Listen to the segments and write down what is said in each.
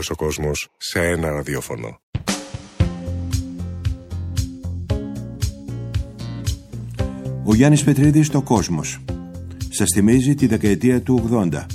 όλος ο κόσμος σε ένα ραδιόφωνο. Ο Γιάννης Πετρίδης στο Κόσμος σας θυμίζει τη δεκαετία του 80.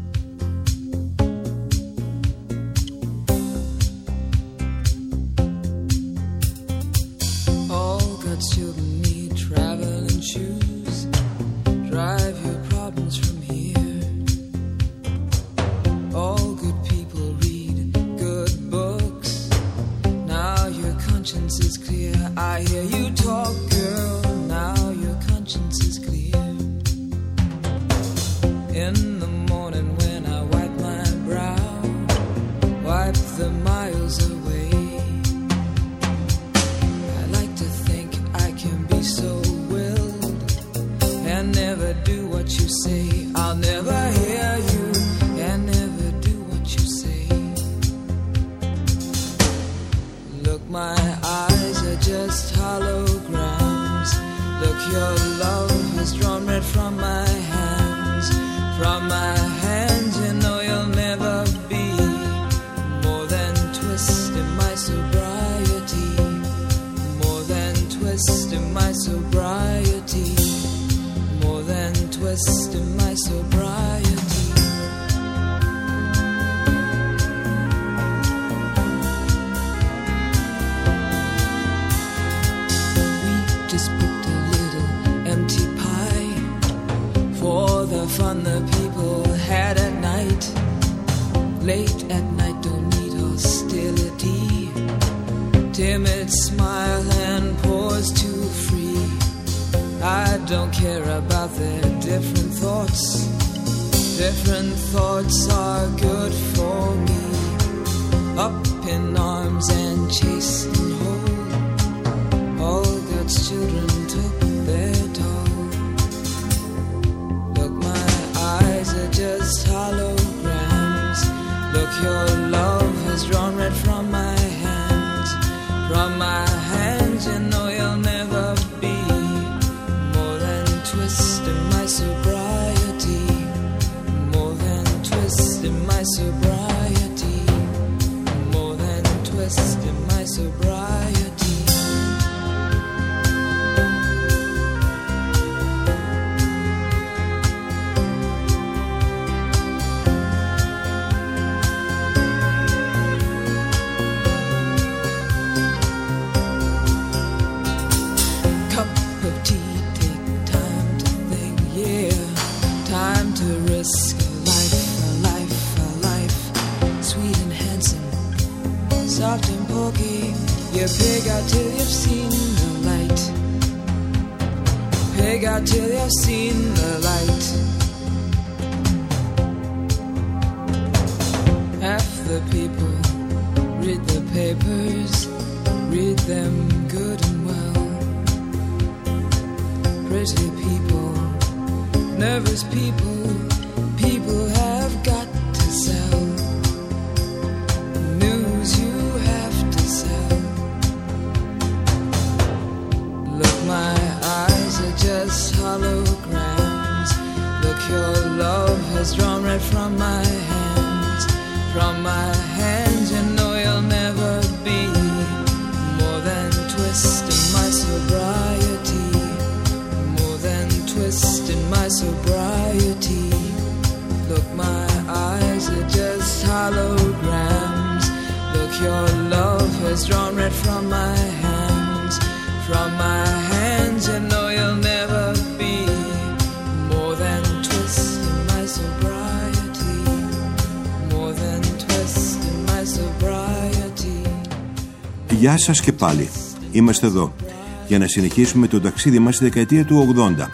Γεια σας και πάλι. Είμαστε εδώ για να συνεχίσουμε το ταξίδι μας στη δεκαετία του 80.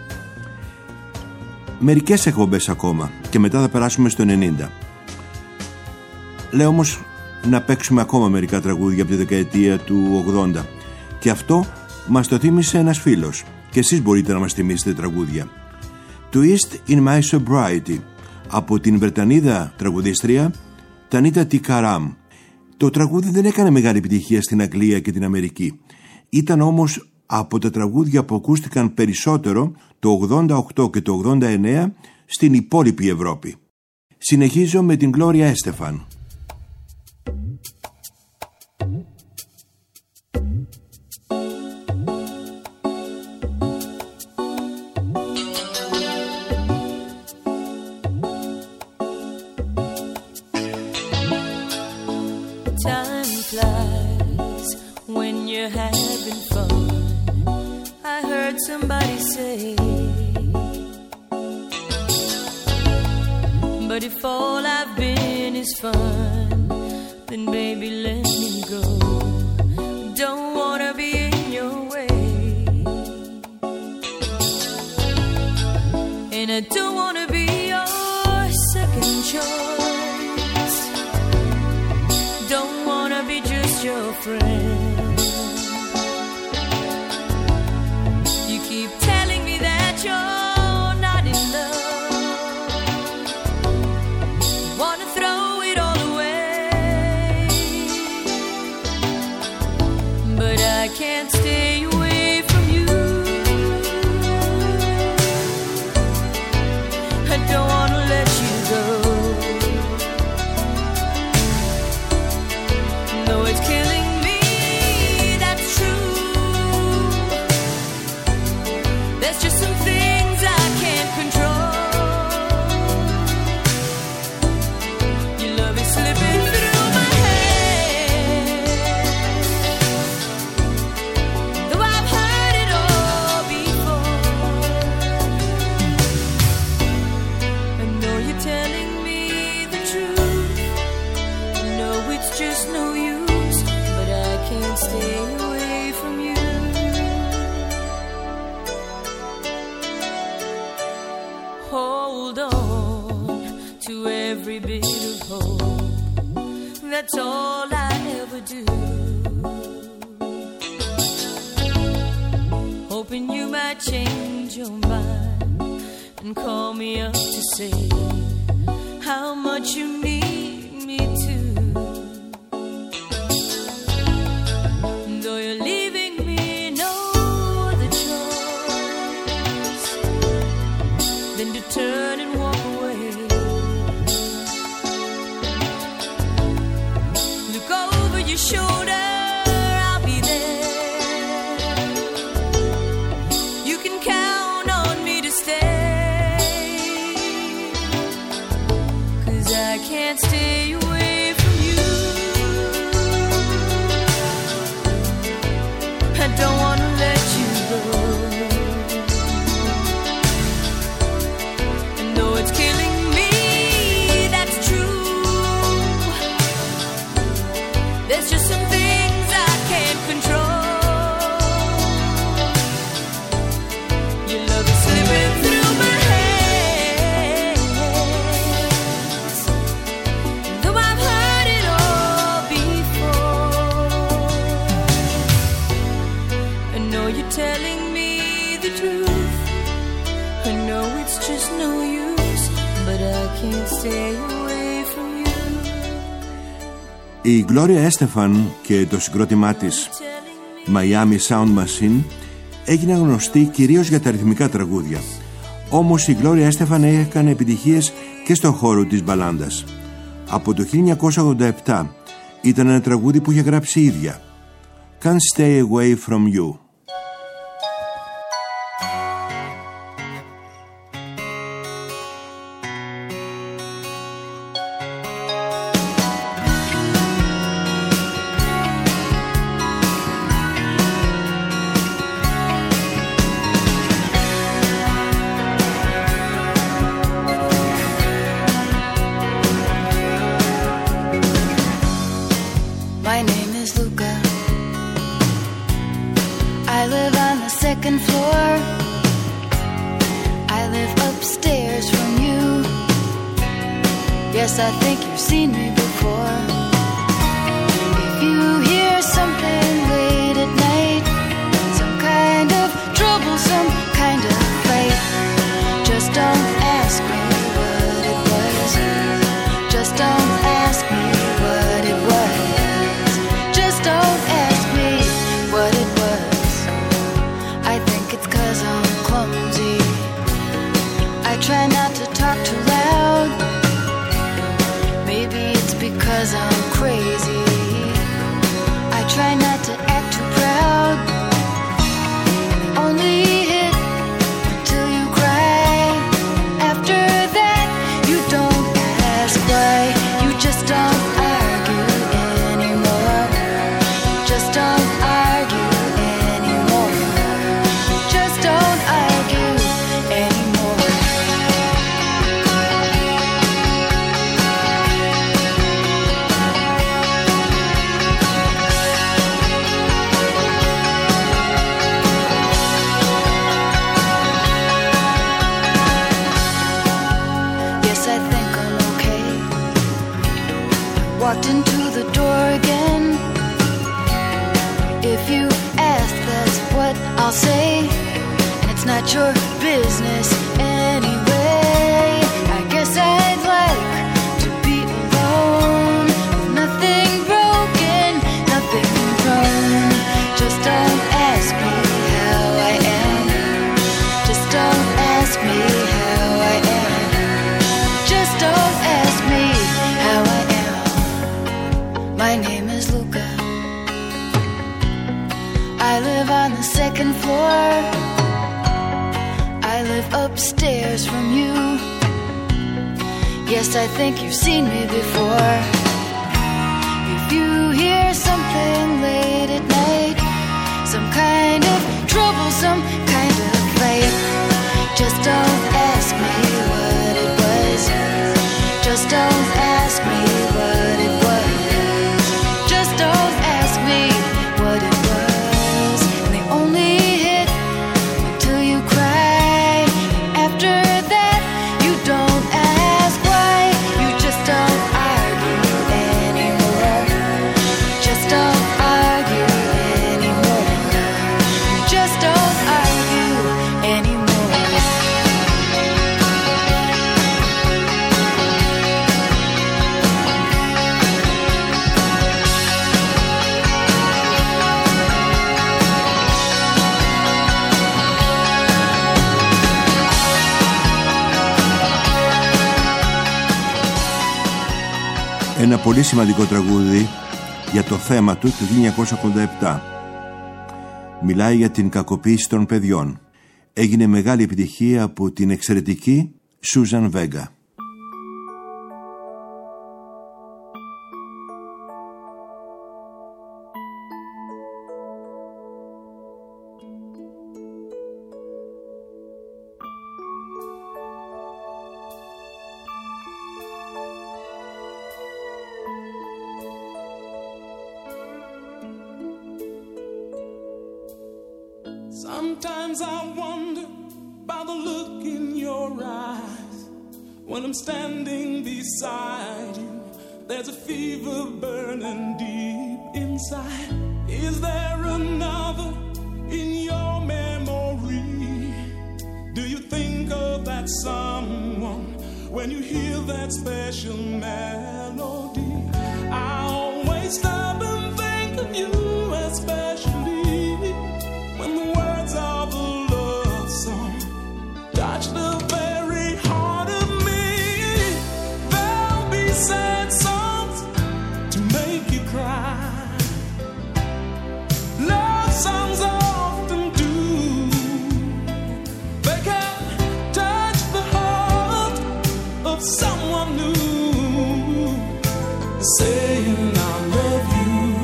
Μερικές εκπομπές ακόμα και μετά θα περάσουμε στο 90. Λέω όμως να παίξουμε ακόμα μερικά τραγούδια από τη δεκαετία του 80. Και αυτό μας το θύμισε ένας φίλος. Και εσείς μπορείτε να μας θυμίσετε τραγούδια. Twist in My Sobriety από την Βρετανίδα τραγουδίστρια Τανίτα Τικαράμ. Το τραγούδι δεν έκανε μεγάλη επιτυχία στην Αγγλία και την Αμερική. Ήταν όμως από τα τραγούδια που ακούστηκαν περισσότερο το 88 και το 89 στην υπόλοιπη Ευρώπη. Συνεχίζω με την Gloria Estefan. we're having fun, I heard somebody say. But if all I've been is fun, then baby let me go. Don't wanna be in your way, and I don't wanna be your second choice. Don't wanna be just your friend. You keep telling me that you're not in love. Wanna throw it all away, but I can't stay away from you. I don't wanna let you go. No, it's killing me, that's true. There's just some things I can't control. Your love is slipping through my hands, though I've heard it all before. I know you're telling me the truth. I know it's just no use, but I can't stay away from you. Hold on to every bit of hope. That's all I ever do. Hoping you might change your mind and call me up to say how much you need me to. Though you're leaving me no other choice than to turn and walk away. Look over your shoulder, I'll be there. You can count on me to stay, 'cause I can't stay away from you. I don't wanna let you go. I know it's killing me, that's true. There's just some things I can't control. Your love is slipping through my hands, though I've heard it all before. I know you're telling me the truth. I know it's just no use, but I can't stay away from you. Η Gloria Estefan και το συγκρότημά της Miami Sound Machine έγινε γνωστή κυρίως για τα ρυθμικά τραγούδια. Όμως η Gloria Estefan έκανε επιτυχίες και στον χώρο της μπαλάντας. Από το 1987 ήταν ένα τραγούδι που είχε γράψει η ίδια, Can't Stay Away From You. My name is Luca. I live on the second floor. I live upstairs from you. Yes, I think you've seen me before. If you hear something late at night, some kind of trouble, some kind of fight, just don't ask me what it was. Just don't ask me what it was. Just don't ask me what it was. I think it's 'cause I'm clumsy. I try not to talk too loud. Maybe it's because I'm I'll say, and it's not your business anyway. I guess I'd like to be alone, with nothing broken, nothing wrong. Just don't ask me how I am. Just don't ask me how I am. Just don't ask me how I am. My name is Luca. I live on the second floor. I live upstairs from you. Yes, I think you've seen me before. If you hear something late at night, some kind of trouble, some kind of fight, just don't ask me what it was. Just don't ask me what it was. Just don't ask me what it was. And they only hit until you cry. And after that, you don't ask why. You just don't argue anymore. Just don't argue anymore. You just don't argue anymore. Ένα πολύ σημαντικό τραγούδι για το θέμα του 1987. Μιλάει για την κακοποίηση των παιδιών. Έγινε μεγάλη επιτυχία από την εξαιρετική Σούζαν Βέγκα. Sometimes I wonder about the look in your eyes. When I'm standing beside you, there's a fever burning deep inside. Is there another in your memory? Do you think of that someone when you hear that special melody? I always stop and think of you especially. When the words of a love song touch the very heart of me, there'll be sad songs to make you cry. Love songs often do. They can touch the heart of someone new, saying I love you.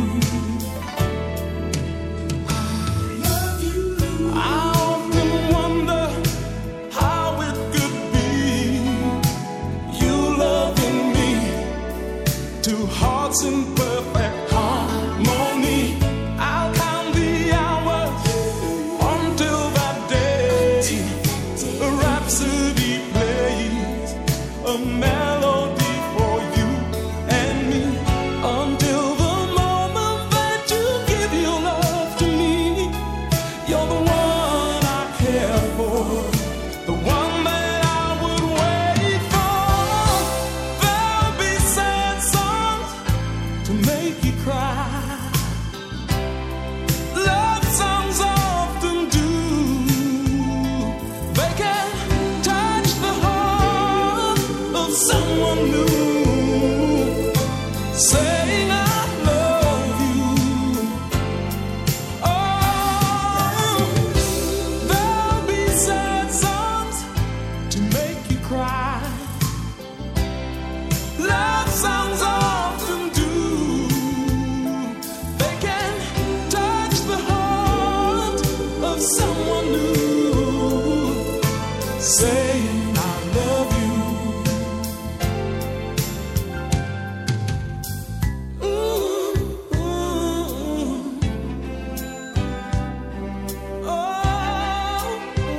In perfect harmony, I'll count the hours until that day a rhapsody plays, a melody for you and me, until the moment that you give your love to me. You're the one I care for, the one that I would wait for. There'll be sad songs to make you cry. Love songs often do. They can touch the heart of someone new, saying I love you. Oh, there'll be sad songs to make you cry. Love songs often do. They can touch the heart of someone new, saying I love you. Ooh, ooh. Oh,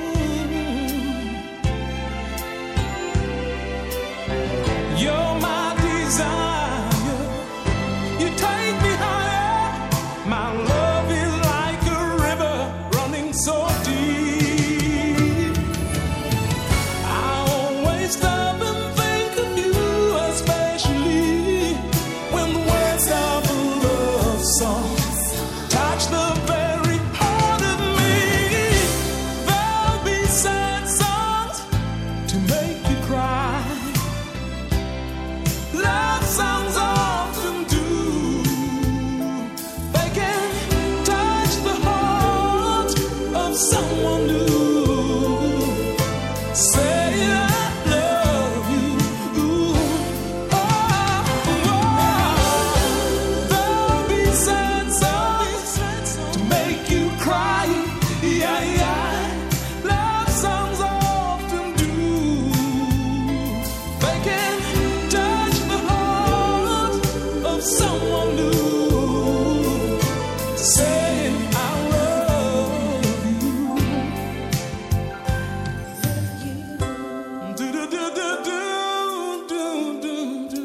you're my desire. You take me higher. My love is like a river running so someone new. Say I love you. Ooh. There'll be sad songs to make you cry. Yeah, yeah. Love songs often do. They can touch the heart of someone new. Say I love you. Do do do do do do do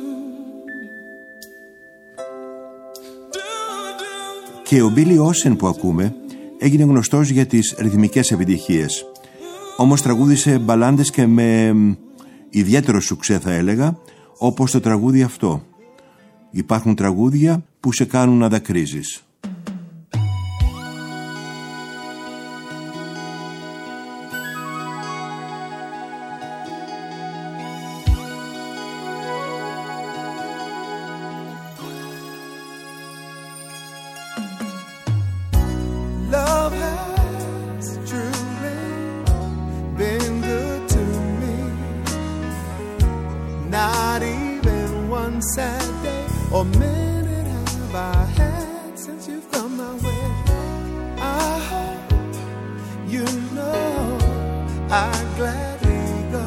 do. Και ο Billy Ocean που ακούμε έγινε γνωστός για τις ρυθμικές επιτυχίες. Όμως τραγούδισε μπαλάντες και με ιδιαίτερο σουξέ, θα έλεγα, όπως το τραγούδι αυτό. Υπάρχουν τραγούδια που σε κάνουν να δακρύζεις. Love has truly been good to me. Not even one sad day or minute have I had since you've come my way. I hope you know I'd gladly go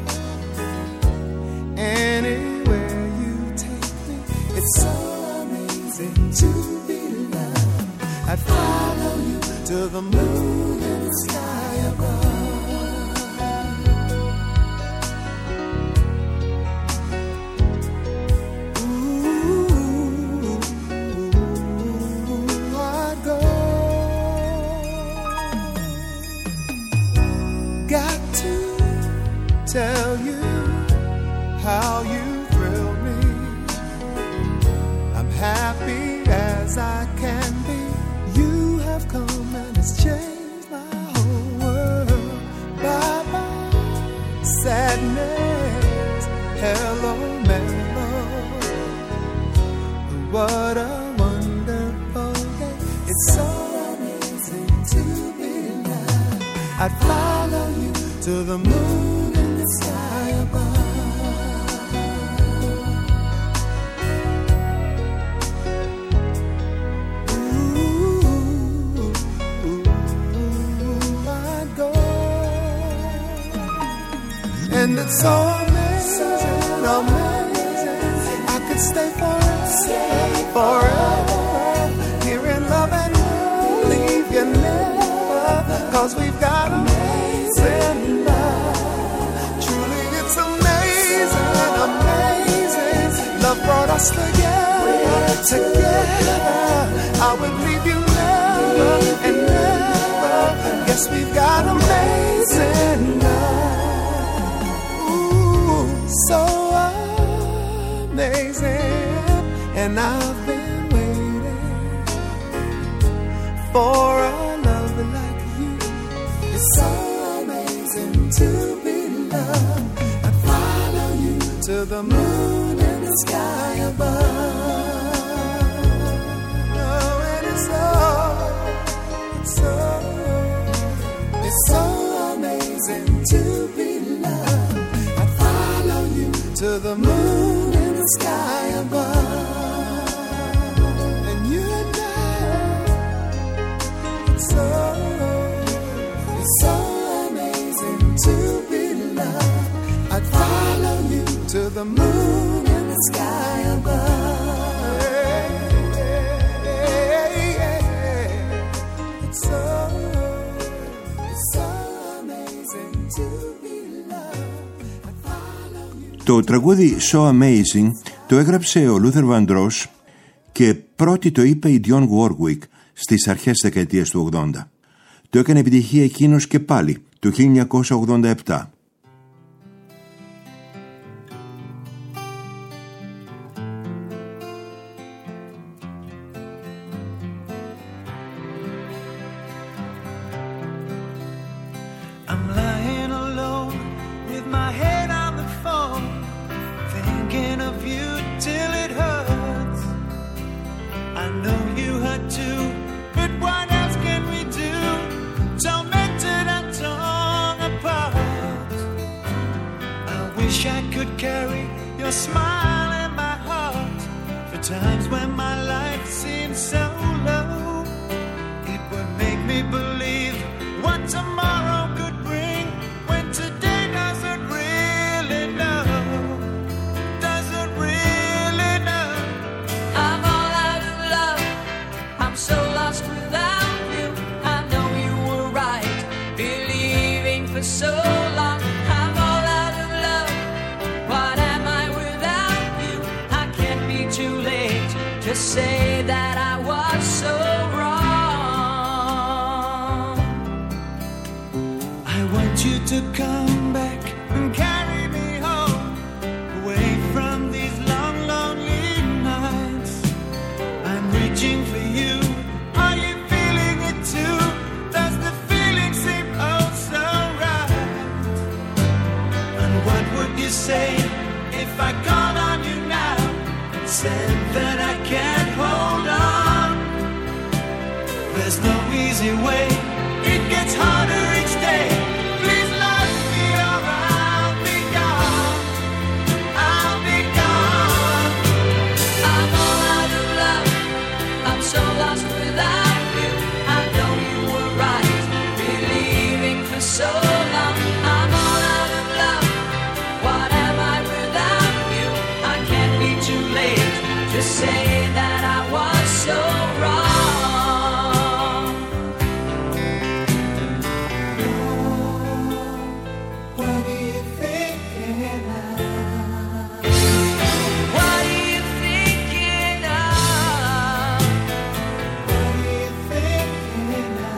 anywhere you take me. It's so amazing to be loved. I'd follow you to the moon and the sky above. Ooh, I'd go. Got to tell you how you thrill me. I'm happy as I can be. You have come and it's changed my whole world. Bye bye sadness, hello mellow. What a wonderful day. It's so amazing to be loved. I'd follow you to the moon and the sky above. And it's so amazing, amazing. I could stay forever, here in love and leave you never. Cause we've got amazing love. Truly it's amazing, amazing. Love brought us together. I would leave you never and never. Yes, we've got amazing love. So amazing, and I've been waiting for a love like you. It's so amazing to be loved. I'd follow you to the moon and the sky above. Oh, and it's so amazing to be loved. To the moon and the sky above. And you and I, it's so amazing to be loved. I'd follow you to the moon and the sky above. It's so amazing to be loved. Το τραγούδι So Amazing το έγραψε ο Luther Vandross και πρώτη το είπε η Dionne Warwick στις αρχές της δεκαετίας του 80. Το έκανε επιτυχία εκείνος και πάλι το 1987. I'm lying alone with my head on the phone, thinking of you till it hurts. I know you hurt too, but what else can we do? Tell me. carry your smile in my heart. For times when my life seems so low, it would make me believe what tomorrow could bring, when today doesn't really know. Doesn't really know. I'm all out of love. I'm so lost without you. I know you were right, believing for so long. I'm all out of love. What am I without you? I can't be too late to say that I was so wrong. I want you to come back and carry me home, away from these long, lonely nights. I'm reaching for you. Are you feeling it too? Does the feeling seem oh so right? And what would you say if I called on you now and said that I can't hold on? There's no easy way. It gets harder each day. Please let me or I'll be gone. I'll be gone. I'm all out of love. I'm so lost without you. I know you were right, believing for so long. I'm all out of love. What am I without you? I can't be too late to say that I was so wrong. What are you thinking of? What are you thinking of? What are you thinking of?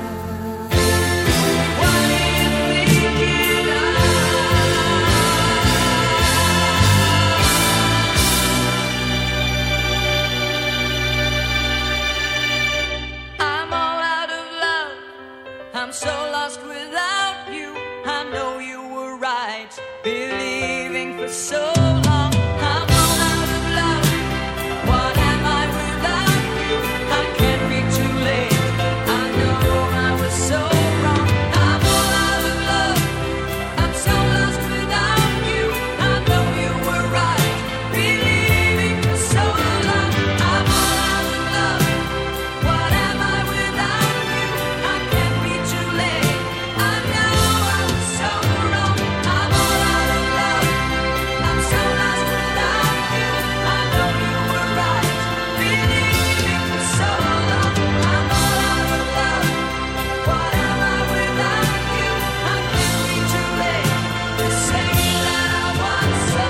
What are you thinking of? I'm all out of love. I'm so lost without you. I know you were right, believing for so long. I'm all out of love. What am I without you? I can't be too late. I know I was so wrong. I'm all out of love. I'm so lost without you. I know you were right, believing for so long. I'm all out of love. What am I without you? I can't be too late. I know I was so wrong. I'm all out of love. I'm so lost without you. I know you were right, believing for so long. I'm all out of love. What am I without you? I can't be too late to say that I was so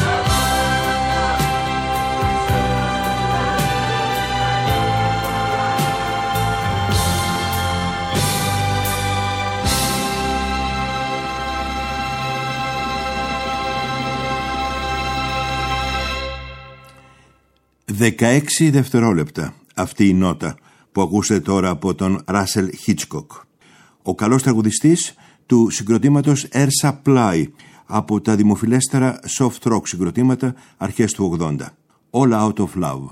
«16 δευτερόλεπτα» αυτή η νότα που ακούσετε τώρα από τον Ράσελ Χίτσκοκ, ο καλός τραγουδιστής του συγκροτήματος Air Supply, από τα δημοφιλέστερα soft rock συγκροτήματα αρχές του 80. All Out of Love.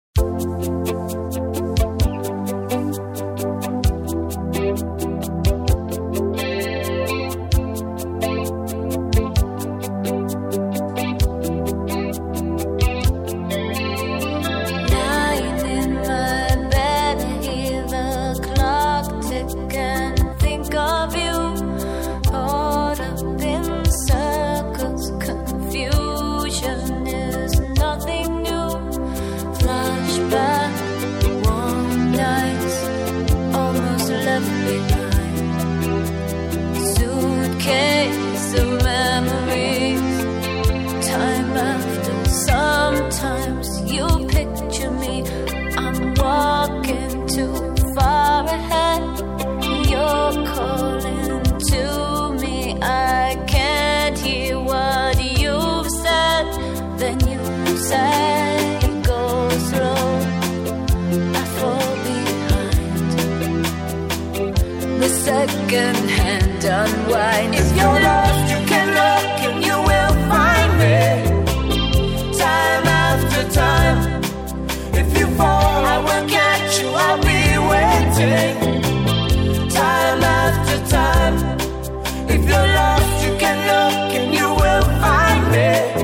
Lying in my bed, hear the clock tick and think of you. Caught up in circles, confusion is nothing new. Flashback, warm nights, almost left behind. Suitcase of memories, time after. Sometimes you picture me, I'm walking too far ahead. You're calling to me, I can't hear what you've said. Then you say, go slow, I fall behind. The second hand unwind. If you're lost, you can look and you will find me. Time after time. If you fall, I will catch you, I'll be waiting. Time after time. If you're lost, you can look and you will find me.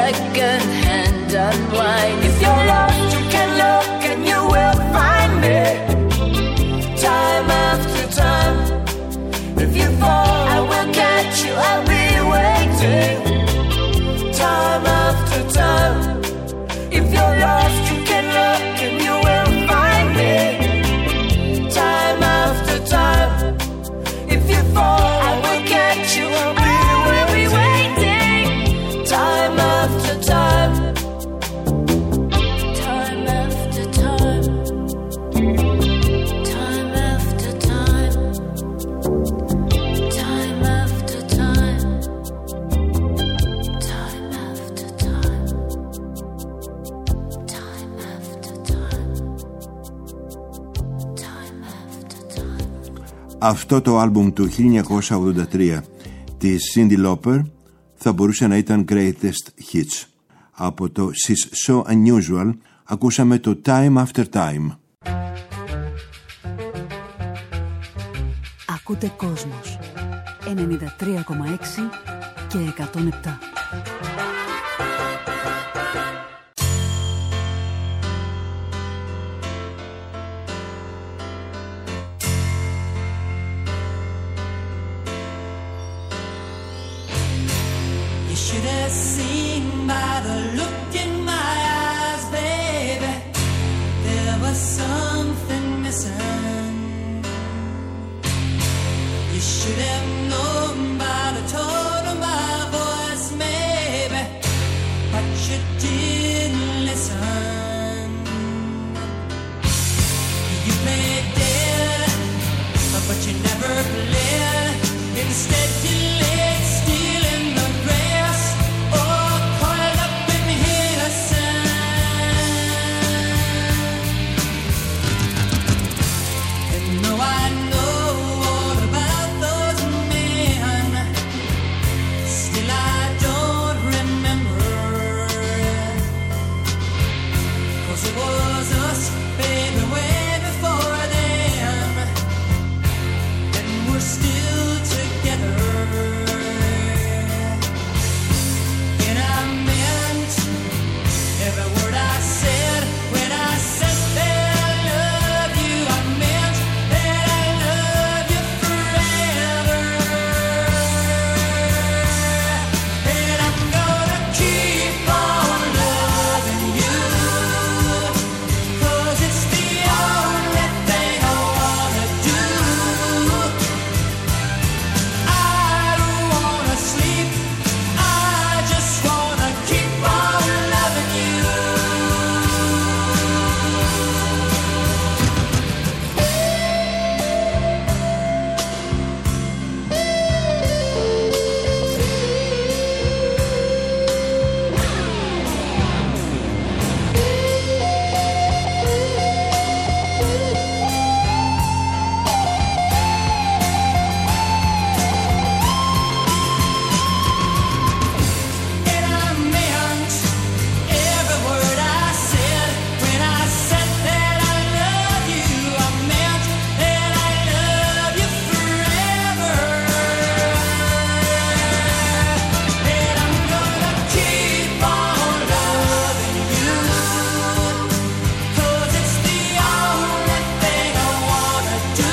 second-hand unwind. If you're lost, you can look and you will find me. Time after time. If you fall, I will catch you. I'll be waiting. Time after time. If you're lost, you can look and you will find me. Time after time. If you fall, I will catch you. I'll be waiting. Time after time. Time after time. Time after time. Time after time. Time after time. Time after time. Time after time. Αυτό το άλμπουμ του 1983 της Cyndi Lauper θα μπορούσε να ήταν Greatest Hits. Από το She's So Unusual ακούσαμε το Time After Time. Ακούτε Κόσμος 93,6 και 107. You should have seen by the look in my eyes, baby, there was something missing. You should have known by the tone of my voice, maybe, but you didn't listen. You played dead, but you never played. Instead you laid still in the grass, or coiled up in innocence. And though I know all about those men, still I don't remember. 'Cause it was us, baby, way before them, and we're still together. And I meant every word I said when I said that I love you. I meant that I love you forever. And I'm gonna keep on loving you, 'cause it's the only thing I wanna do. I don't wanna sleep, I just wanna keep on loving you. And I meant every word I said when I said that I love you. I meant that I love you forever. And I'm gonna keep on loving you, 'cause it's the only thing I wanna do.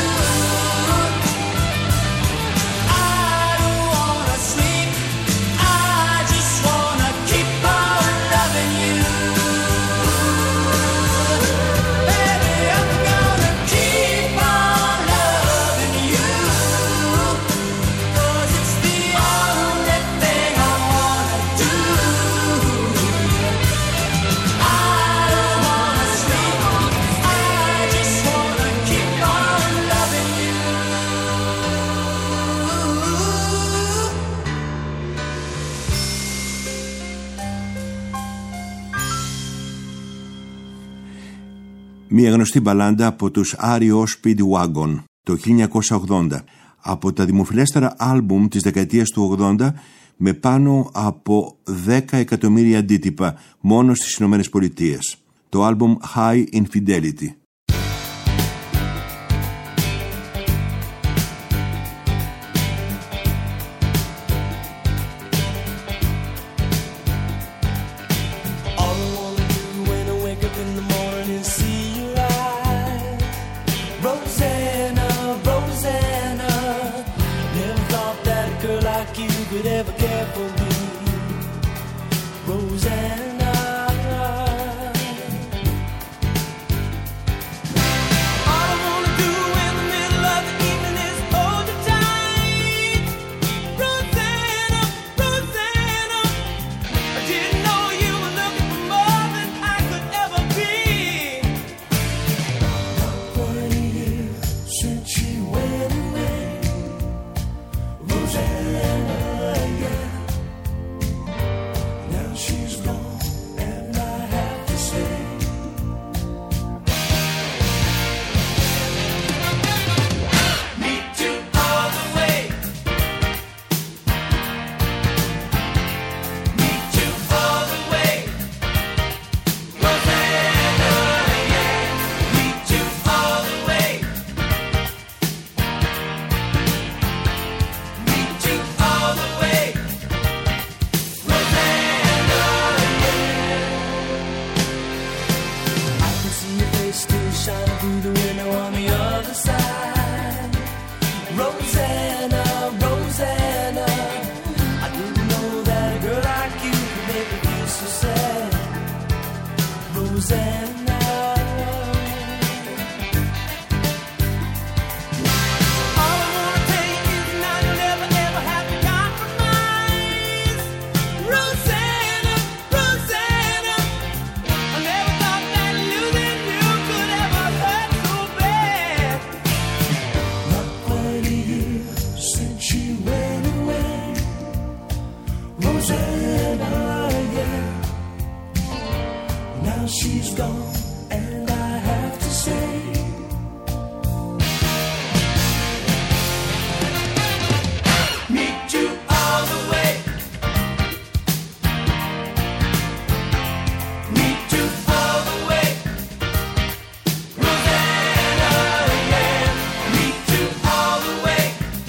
I don't wanna sleep, I just wanna keep on loving you. Baby, I'm gonna keep on loving you, 'cause it's the only thing I wanna do. I don't wanna sleep, I just wanna keep on loving you. Μια γνωστή μπαλάντα από τους REO Speedwagon το 1980, από τα δημοφιλέστερα άλμπουμ της δεκαετίας του 80, με πάνω από 10 εκατομμύρια αντίτυπα μόνο στις Ηνωμένες Πολιτείες. Το άλμπουμ High Infidelity. could ever care for me, Rosanna. All I wanna do in the middle of the evening is hold you tight, Rosanna, Rosanna. I didn't know you were looking for more than I could ever be. Not quite a year since she went away, Rosanna, yeah. Now she's gone, and I have to say, meet you all the way, meet you all the way, Rosanna, yeah. Meet you all the way, meet you all the way, Rosanna, yeah. I can see your face still shining through the window on the other side, Rosanna, Rosanna. I didn't know that a girl like you could make me feel so sad, Rosanna. All I wanna tell you is now you'll never ever have to compromise, Rosanna, Rosanna. I never thought that losing you could ever hurt so bad. Not quite a year since she went away, Rosanna, yeah. Now she's gone, and I have to say, meet you all the way, meet you all the way, Rosanna, yeah. Meet you all the way,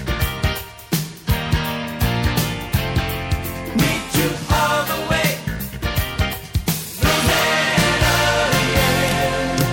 meet you all the way, Rosanna, yeah.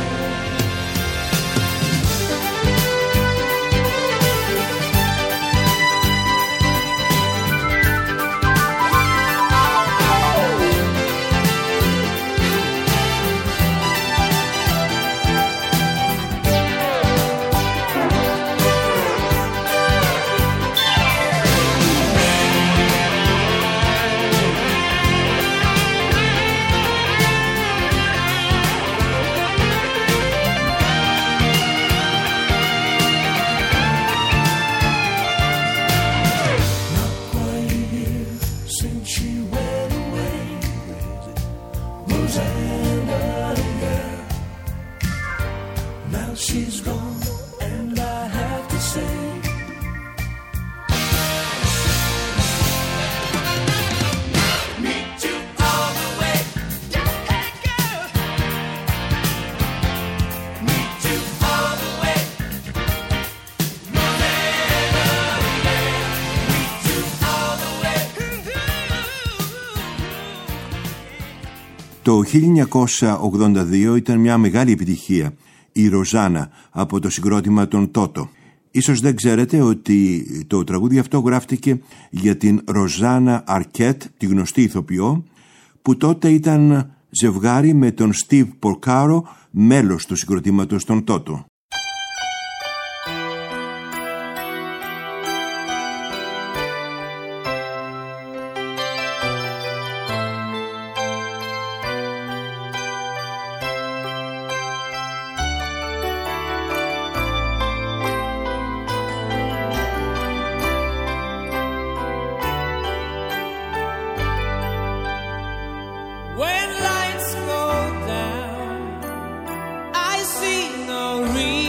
Not quite a year since she went away, Rosanna, yeah. Now she's gone, and I have to say, meet you all the way, hey girl. Meet you all the way, Rosanna, yeah. Meet you all the way. Το 1982 ήταν μια μεγάλη επιτυχία, η Ροζάνα, από το συγκρότημα των Τότο. Ίσως δεν ξέρετε ότι το τραγούδι αυτό γράφτηκε για την Ροζάνα Αρκέτ, τη γνωστή ηθοποιό, που τότε ήταν ζευγάρι με τον Στίβ Πορκάρο, μέλος του συγκροτήματος των Τότο. When lights go down, I see no reason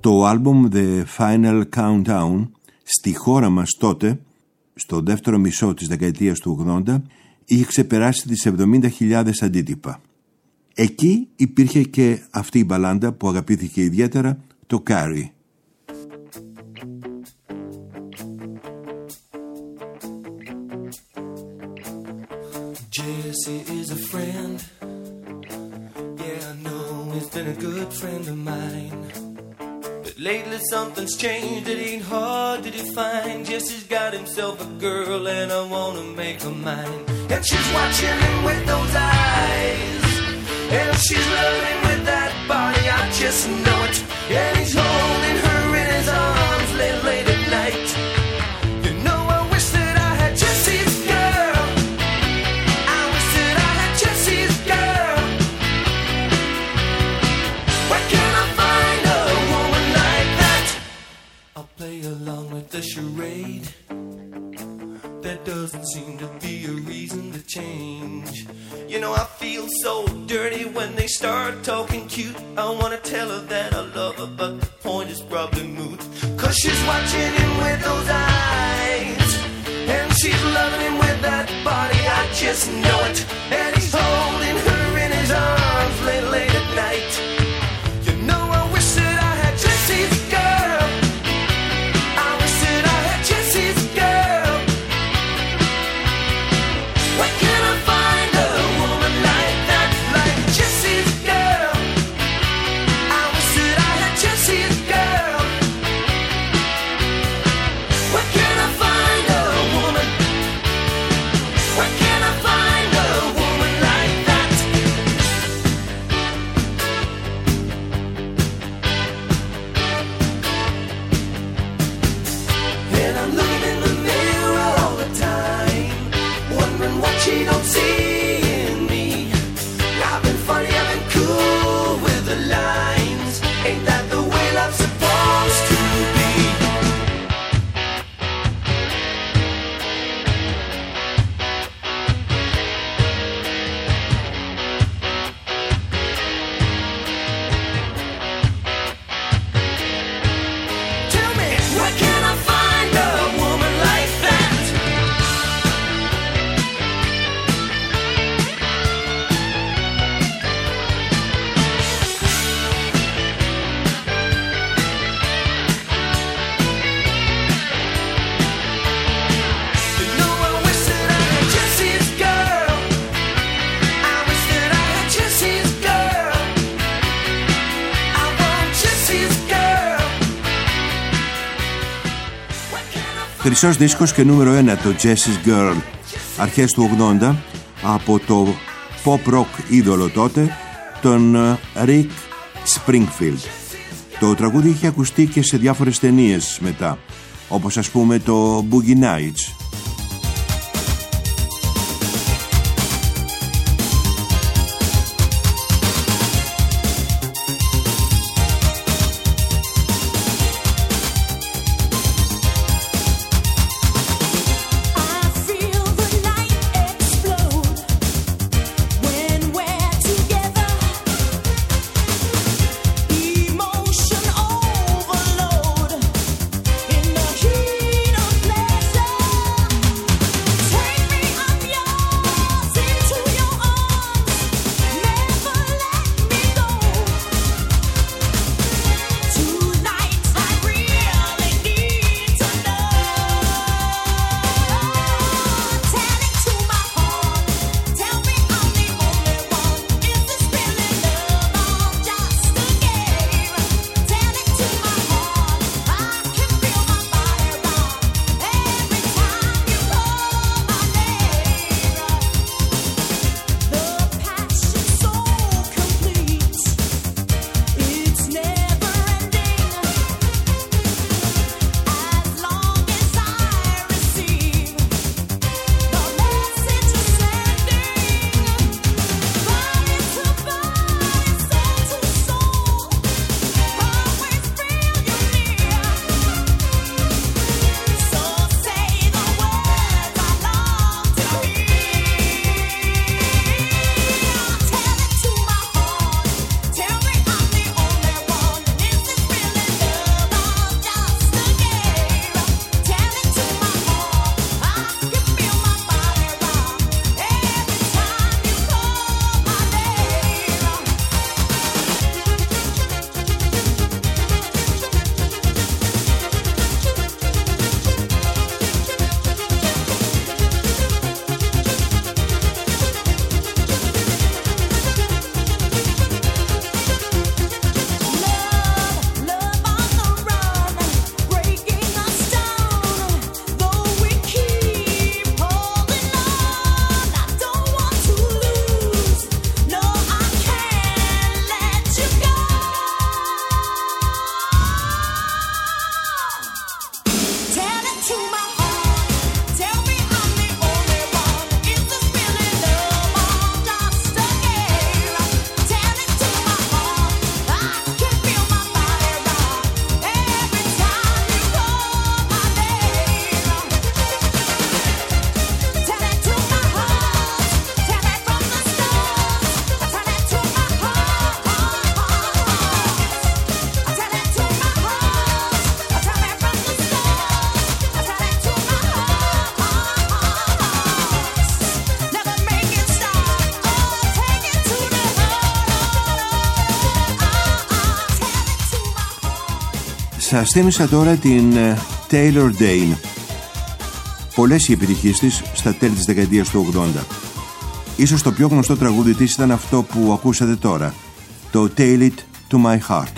Το άλμπουμ The Final Countdown στη χώρα μας τότε, στο δεύτερο μισό της δεκαετίας του 80, είχε ξεπεράσει τις 70.000 αντίτυπα. Εκεί υπήρχε και αυτή η μπαλάντα που αγαπήθηκε ιδιαίτερα, το Carrie. Jesse is a friend. Yeah, I know he's been a good friend of mine. But lately something's changed, it ain't hard to define. Jesse's got himself a girl and I wanna make her mine. And she's watching him with those eyes, and she's loving with that body, I just know it. And he's holding her in his arms late at night. You know, I wish that I had Jesse's girl. I wish that I had Jesse's girl. Where can I find a woman like that? I'll play along with the charade. There doesn't seem to be a reason to change. You know, I feel so dirty when they start talking cute. I wanna tell her that I love her, but the point is probably moot. 'Cause she's watching him with those eyes, and she's loving him with that body, I just know it. And he's holding her in his arms late at night. You know, I wish that I had Jesse's girl. I wish that I had Jesse's girl. Where can I find a woman like that, like Jesse's girl? I wish that I had Jesse's girl. Where can I find a woman? Where can I find a woman like that? And I'm looking in the mirror all the time, wondering what she don't see in me. I've been funny, I've been cool with the lines. Ain't that the way love's supposed to be? Tell me, where can I find a woman like that? You know, I wish that I had Jesse's girl. I wish that I had Jesse's girl. I want Jesse's girl. Where can I find? Χρυσός δίσκος και νούμερο 1, το Jesse's Girl, αρχές του 80, από το pop rock είδωλο τότε, τον Rick Springfield. Το τραγούδι είχε ακουστεί και σε διάφορες ταινίες μετά, όπως ας πούμε το Boogie Nights. I feel the night explode when we're together. Emotion overload in the heat of pleasure. Σας θύμισα τώρα την Taylor Dayne. Πολλές οι επιτυχίες της στα τέλη της δεκαετίας του 80. Ίσως το πιο γνωστό τραγούδι της ήταν αυτό που ακούσατε τώρα, το Tale It To My Heart.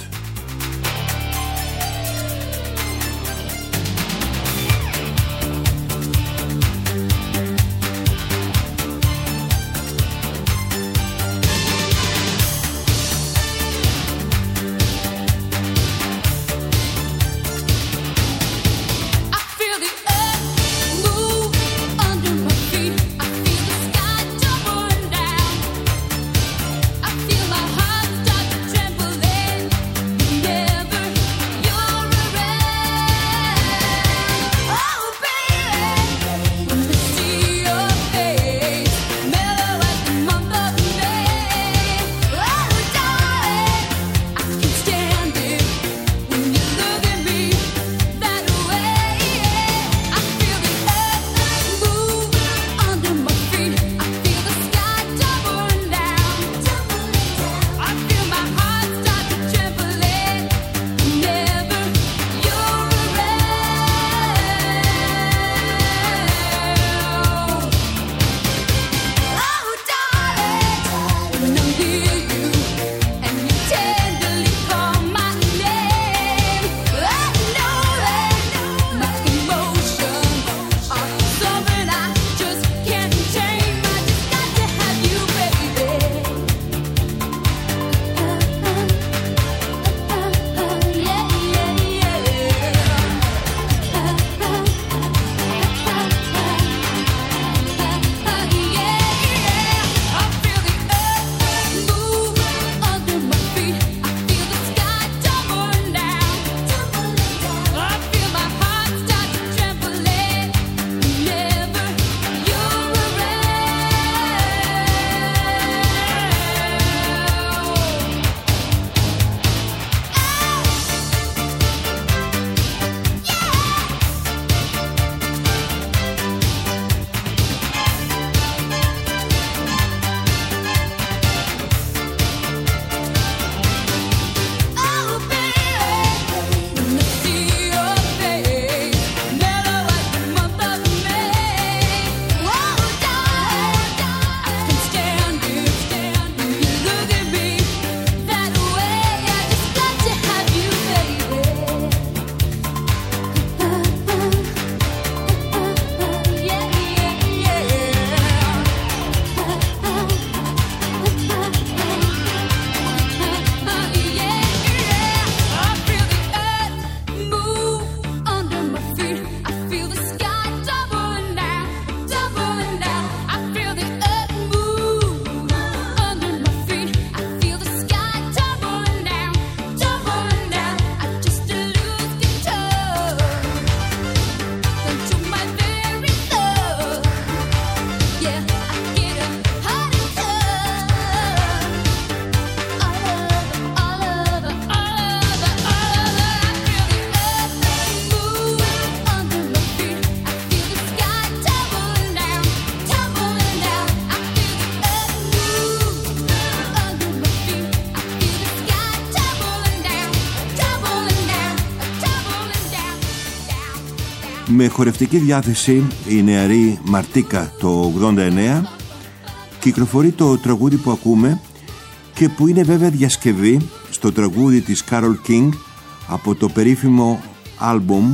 Με χορευτική διάθεση η νεαρή Μαρτίκα το 89 κυκλοφορεί το τραγούδι που ακούμε και που είναι βέβαια διασκευή στο τραγούδι της Carole King από το περίφημο άλμπουμ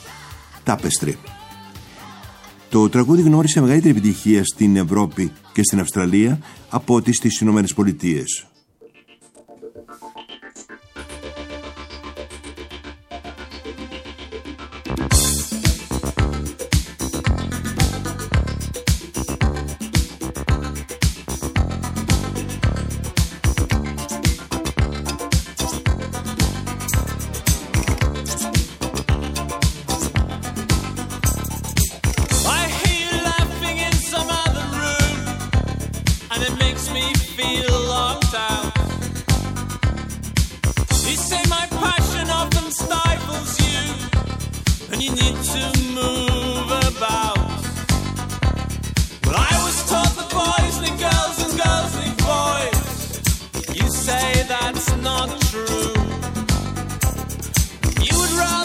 Tapestry. Το τραγούδι γνώρισε μεγαλύτερη επιτυχία στην Ευρώπη και στην Αυστραλία από ό,τι στις Ηνωμένες Πολιτείες. Say that's not true. You would rather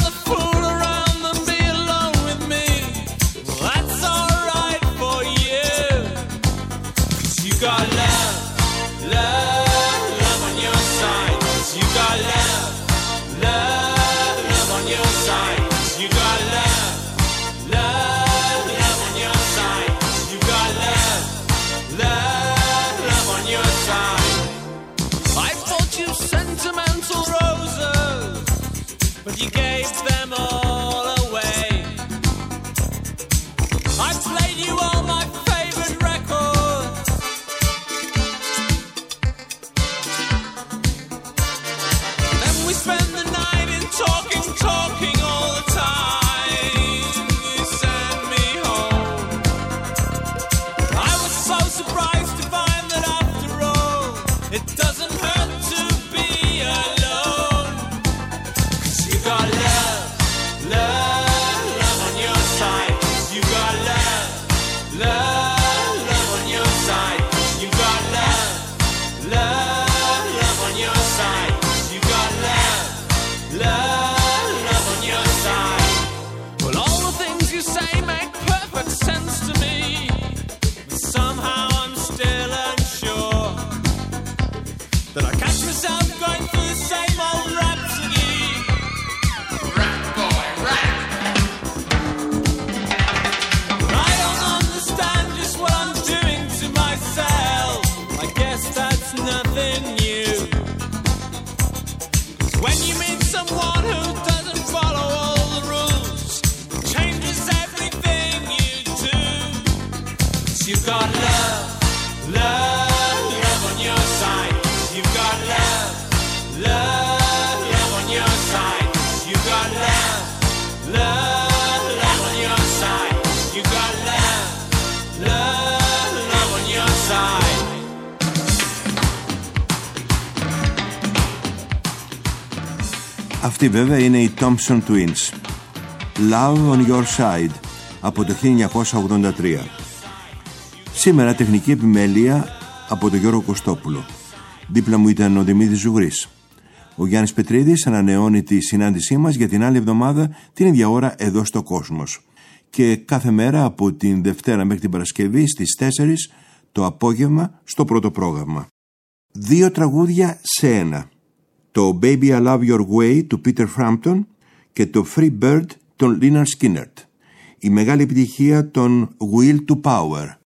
you gave them all away. I played you all my favorite records. Then we spent the night in talking all the time. You sent me home. I was so surprised to find that after all, it doesn't hurt to be alone. 'Cause you got love, love, love on your side. You got love, love, love on your side. You got love, love, love on your side. You got love, love, love on your side. Well, all the things you say make perfect sense to me, but somehow I'm still unsure that I catch myself going through the same old rhapsody. Rap boy, rap. I don't understand just what I'm doing to myself. I guess that's nothing new. 'Cause when you meet someone who doesn't follow all the rules, it changes everything you do. 'Cause you've got love, love, love on your side. You've got love, love, love on your side. You've got love, love, love on your side. You've got love, love, love on your side. Αυτοί βέβαια είναι οι Thompson Twins. Love on Your Side από το 1983. Σήμερα τεχνική επιμέλεια από τον Γιώργο Κωστόπουλο. Δίπλα μου ήταν ο Δημήτρης Ζουγρής. Ο Γιάννης Πετρίδης ανανεώνει τη συνάντησή μας για την άλλη εβδομάδα την ίδια ώρα εδώ στο Κόσμος. Και κάθε μέρα από την Δευτέρα μέχρι την Παρασκευή στις 4 το απόγευμα στο πρώτο πρόγραμμα. 2 τραγούδια σε ένα. Το Baby I Love Your Way του Peter Frampton και το Free Bird των Lynyrd Skynyrd. Η μεγάλη επιτυχία των Will to Power.